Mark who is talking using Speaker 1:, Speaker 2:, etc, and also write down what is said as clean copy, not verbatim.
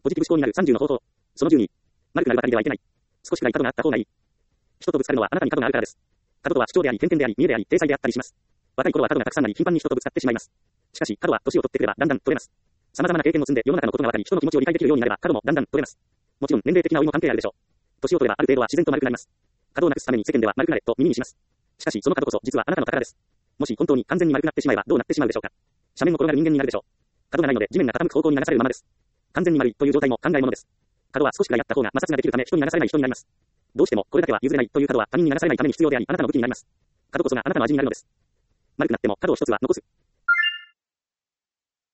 Speaker 1: ポジティブ思考になる30の方法。その12。丸くなるばかりではいけない。少しくらい角があった方がいい。人とぶつかるのはあなたに角があるからです。角とは主張であり、点々であり、見栄であり、体裁であったりします。若い頃は角がたくさんなり、頻繁に人とぶつかってしまいます。しかし、角は年を取ってくればだんだん取れます。様々な経験を積んで世の中のことがわかり、人の気持ちを理解できるようになれば、角もだんだん取れます。もちろん、年齢的な老いも関係あるでしょう。年を取ればある程度は自然と丸くなります。角をなくすために世間では丸くなれと耳にします。しかし、その角こそ実はあなたの宝です。もし本当に完全に丸くなってしまえばどうなってしまうでしょうか。斜面を転がる人間になるでしょう。角がないので地面が傾く方向に流されるままです。完全に丸いという状態も考えものです。角は少しくらいあった方が摩擦ができるため人に流されない人になります。どうしてもこれだけは譲れないという角は他人に流されないために必要であり、あなたの武器になります。角こそがあなたの味になるのです。丸くなっても角を一つは残す。